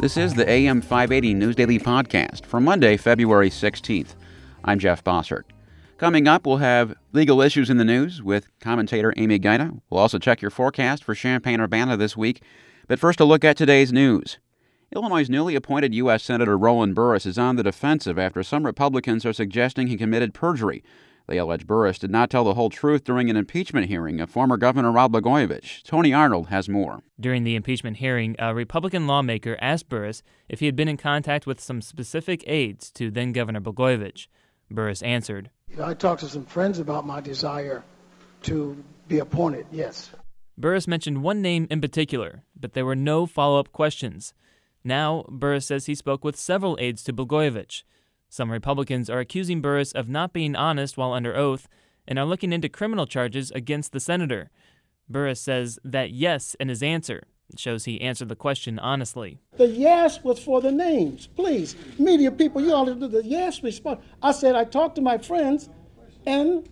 This is the AM 580 News Daily Podcast for Monday, February 16th. I'm Jeff Bossert. Coming up, we'll have legal issues in the news with commentator Amy Gaita. We'll also check your forecast for Champaign-Urbana this week. But first, a look at today's news. Illinois' newly appointed U.S. Senator Roland Burris is on the defensive after some Republicans are suggesting he committed perjury. They allege Burris did not tell the whole truth during an impeachment hearing of former Governor Rod Blagojevich. Tony Arnold has more. During the impeachment hearing, a Republican lawmaker asked Burris if he had been in contact with some specific aides to then-Governor Blagojevich. Burris answered, I talked to some friends about my desire to be appointed, yes. Burris mentioned one name in particular, but there were no follow-up questions. Now, Burris says he spoke with several aides to Blagojevich. Some Republicans are accusing Burris of not being honest while under oath and are looking into criminal charges against the senator. Burris says that yes in his answer. It shows he answered the question honestly. The yes was for the names. Please, media people, you all do the yes response. I said I talked to my friends, and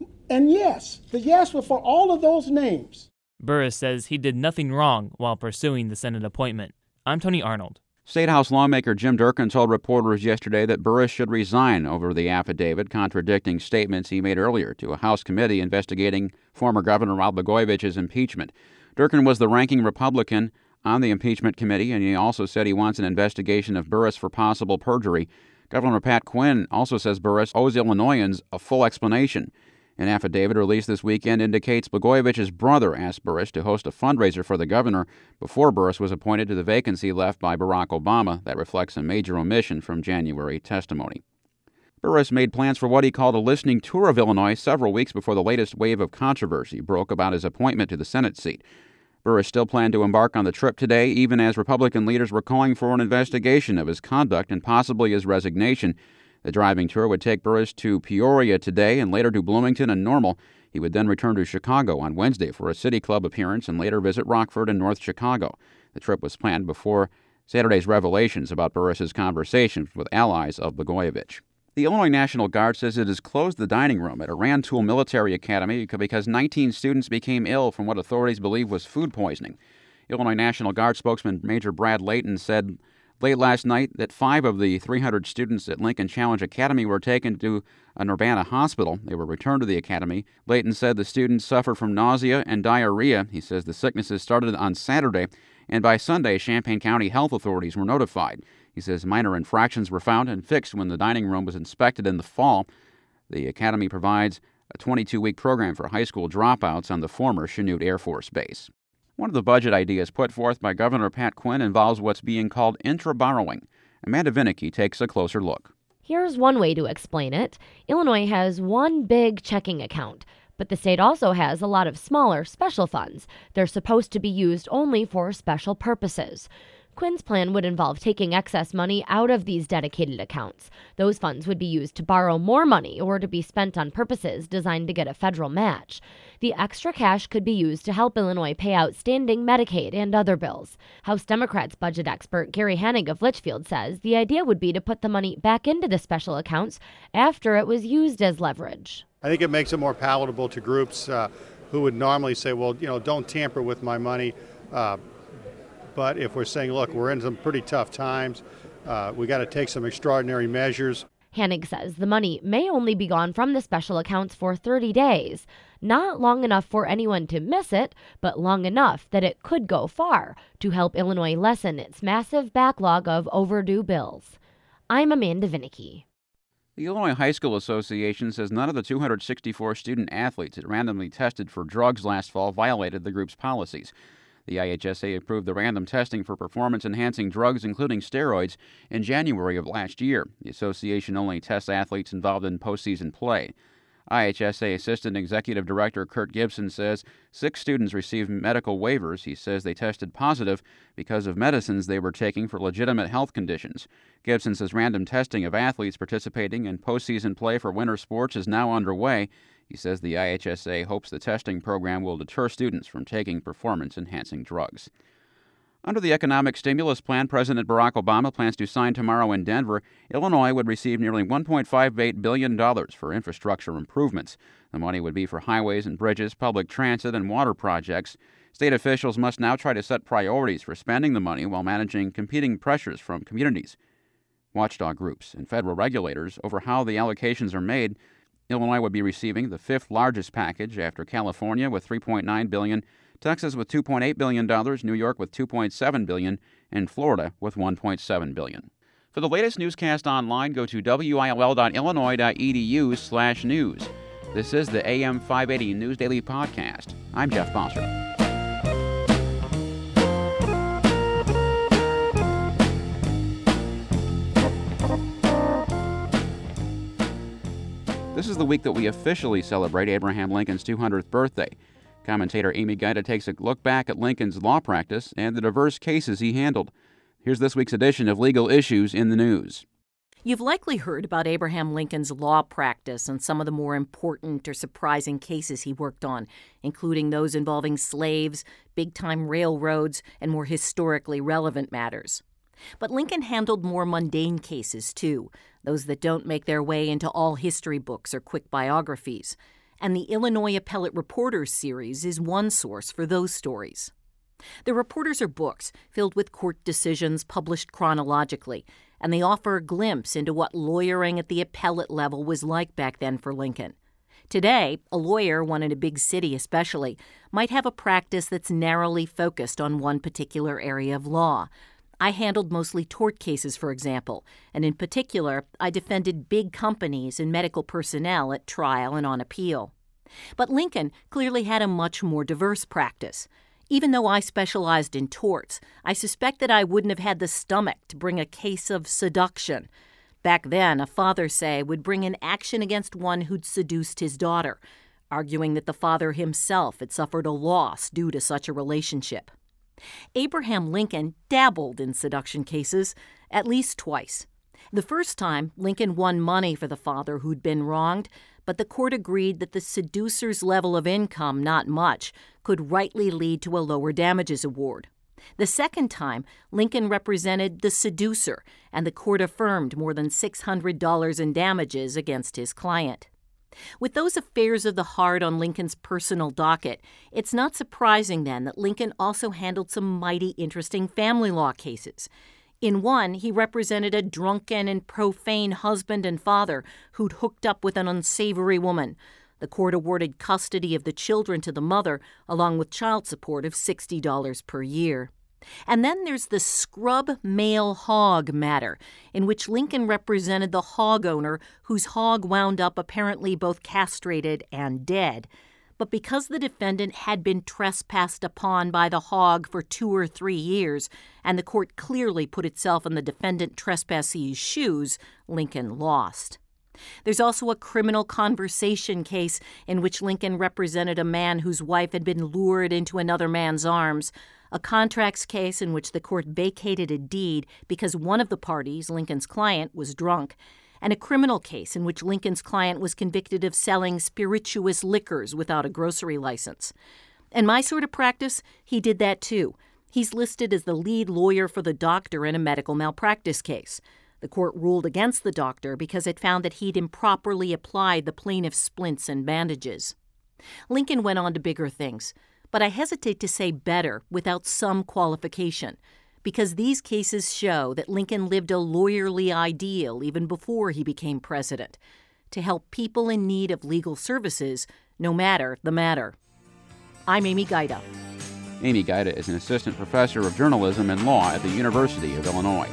yes. The yes was for all of those names. Burris says he did nothing wrong while pursuing the Senate appointment. I'm Tony Arnold. State House lawmaker Jim Durkin told reporters yesterday that Burris should resign over the affidavit contradicting statements he made earlier to a House committee investigating former Governor Rod Blagojevich's impeachment. Durkin was the ranking Republican on the impeachment committee, and he also said he wants an investigation of Burris for possible perjury. Governor Pat Quinn also says Burris owes Illinoisans a full explanation. An affidavit released this weekend indicates Blagojevich's brother asked Burris to host a fundraiser for the governor before Burris was appointed to the vacancy left by Barack Obama. That reflects a major omission from January testimony. Burris made plans for what he called a listening tour of Illinois several weeks before the latest wave of controversy broke about his appointment to the Senate seat. Burris still planned to embark on the trip today, even as Republican leaders were calling for an investigation of his conduct and possibly his resignation. The driving tour would take Burris to Peoria today and later to Bloomington and Normal. He would then return to Chicago on Wednesday for a City Club appearance and later visit Rockford and North Chicago. The trip was planned before Saturday's revelations about Burris's conversations with allies of Blagojevich. The Illinois National Guard says it has closed the dining room at a Rantoul Military Academy because 19 students became ill from what authorities believe was food poisoning. Illinois National Guard spokesman Major Brad Layton said late last night that 5 of the 300 students at Lincoln Challenge Academy were taken to an Urbana hospital. They were returned to the academy. Layton said the students suffered from nausea and diarrhea. He says the sicknesses started on Saturday, and by Sunday, Champaign County health authorities were notified. He says minor infractions were found and fixed when the dining room was inspected in the fall. The academy provides a 22-week program for high school dropouts on the former Chanute Air Force Base. One of the budget ideas put forth by Governor Pat Quinn involves what's being called intra-borrowing. Amanda Vinicky takes a closer look. Here's one way to explain it. Illinois has one big checking account, but the state also has a lot of smaller special funds. They're supposed to be used only for special purposes. Quinn's plan would involve taking excess money out of these dedicated accounts. Those funds would be used to borrow more money or to be spent on purposes designed to get a federal match. The extra cash could be used to help Illinois pay outstanding Medicaid and other bills. House Democrats budget expert Gary Hennig of Litchfield says the idea would be to put the money back into the special accounts after it was used as leverage. I think it makes it more palatable to groups who would normally say, well, don't tamper with my money. But if we're saying, look, we're in some pretty tough times, we got to take some extraordinary measures. Hennig says the money may only be gone from the special accounts for 30 days. Not long enough for anyone to miss it, but long enough that it could go far to help Illinois lessen its massive backlog of overdue bills. I'm Amanda Vinicky. The Illinois High School Association says none of the 264 student athletes it randomly tested for drugs last fall violated the group's policies. The IHSA approved the random testing for performance-enhancing drugs, including steroids, in January of last year. The association only tests athletes involved in postseason play. IHSA Assistant Executive Director Kurt Gibson says 6 students received medical waivers. He says they tested positive because of medicines they were taking for legitimate health conditions. Gibson says random testing of athletes participating in postseason play for winter sports is now underway. He says the IHSA hopes the testing program will deter students from taking performance-enhancing drugs. Under the economic stimulus plan President Barack Obama plans to sign tomorrow in Denver, Illinois would receive nearly $1.58 billion for infrastructure improvements. The money would be for highways and bridges, public transit, and water projects. State officials must now try to set priorities for spending the money while managing competing pressures from communities, watchdog groups, and federal regulators over how the allocations are made. Illinois would be receiving the fifth largest package after California with $3.9 billion, Texas with $2.8 billion, New York with $2.7 billion, and Florida with $1.7 billion. For the latest newscast online, go to will.illinois.edu/news. This is the AM 580 News Daily Podcast. I'm Jeff Foster. This is the week that we officially celebrate Abraham Lincoln's 200th birthday. Commentator Amy Gaida takes a look back at Lincoln's law practice and the diverse cases he handled. Here's this week's edition of Legal Issues in the News. You've likely heard about Abraham Lincoln's law practice and some of the more important or surprising cases he worked on, including those involving slaves, big-time railroads, and more historically relevant matters. But Lincoln handled more mundane cases, too, those that don't make their way into all history books or quick biographies. And the Illinois Appellate Reporters series is one source for those stories. The Reporters are books filled with court decisions published chronologically, and they offer a glimpse into what lawyering at the appellate level was like back then for Lincoln. Today, a lawyer, one in a big city especially, might have a practice that's narrowly focused on one particular area of law. I handled mostly tort cases, for example, and in particular, I defended big companies and medical personnel at trial and on appeal. But Lincoln clearly had a much more diverse practice. Even though I specialized in torts, I suspect that I wouldn't have had the stomach to bring a case of seduction. Back then, a father, say, would bring an action against one who'd seduced his daughter, arguing that the father himself had suffered a loss due to such a relationship. Abraham Lincoln dabbled in seduction cases at least twice. The first time, Lincoln won money for the father who'd been wronged, but the court agreed that the seducer's level of income, not much, could rightly lead to a lower damages award. The second time, Lincoln represented the seducer, and the court affirmed more than $600 in damages against his client. With those affairs of the heart on Lincoln's personal docket, it's not surprising then that Lincoln also handled some mighty interesting family law cases. In one, he represented a drunken and profane husband and father who'd hooked up with an unsavory woman. The court awarded custody of the children to the mother, along with child support of $60 per year. And then there's the scrub male hog matter, in which Lincoln represented the hog owner whose hog wound up apparently both castrated and dead. But because the defendant had been trespassed upon by the hog for 2 or 3 years, and the court clearly put itself in the defendant trespassee's shoes, Lincoln lost. There's also a criminal conversation case in which Lincoln represented a man whose wife had been lured into another man's arms, a contracts case in which the court vacated a deed because one of the parties, Lincoln's client, was drunk, and a criminal case in which Lincoln's client was convicted of selling spirituous liquors without a grocery license. And my sort of practice, he did that too. He's listed as the lead lawyer for the doctor in a medical malpractice case. The court ruled against the doctor because it found that he'd improperly applied the plaintiff's splints and bandages. Lincoln went on to bigger things, but I hesitate to say better without some qualification, because these cases show that Lincoln lived a lawyerly ideal even before he became president, to help people in need of legal services, no matter the matter. I'm Amy Gaida. Amy Gaida is an assistant professor of journalism and law at the University of Illinois.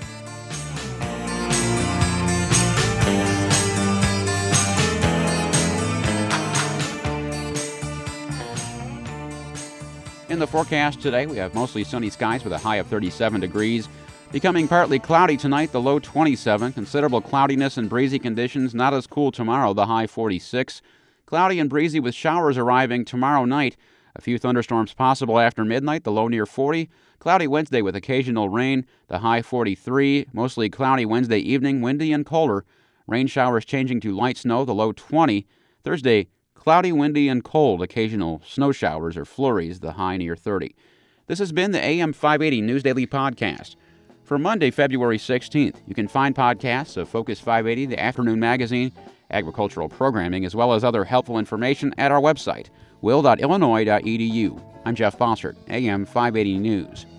In the forecast today, we have mostly sunny skies with a high of 37 degrees. Becoming partly cloudy tonight, the low 27. Considerable cloudiness and breezy conditions. Not as cool tomorrow, the high 46. Cloudy and breezy with showers arriving tomorrow night. A few thunderstorms possible after midnight, the low near 40. Cloudy Wednesday with occasional rain, the high 43. Mostly cloudy Wednesday evening, windy and colder. Rain showers changing to light snow, the low 20. Thursday, cloudy, windy, and cold. Occasional snow showers or flurries, the high near 30. This has been the AM 580 News Daily Podcast. For Monday, February 16th, you can find podcasts of Focus 580, the afternoon magazine, agricultural programming, as well as other helpful information at our website, will.illinois.edu. I'm Jeff Fossard, AM 580 News.